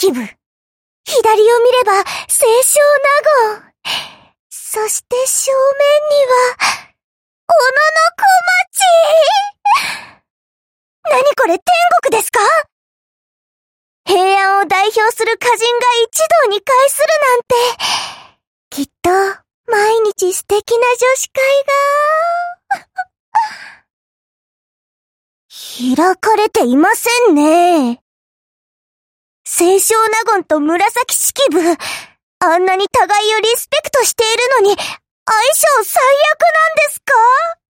式部。左を見れば、清少納言。そして正面には、小野小町。何これ天国ですか？平安を代表する歌人が一堂に会するなんて、きっと毎日素敵な女子会が開かれていませんね。清少納言と紫式部、あんなに互いをリスペクトしているのに相性最悪なんですか？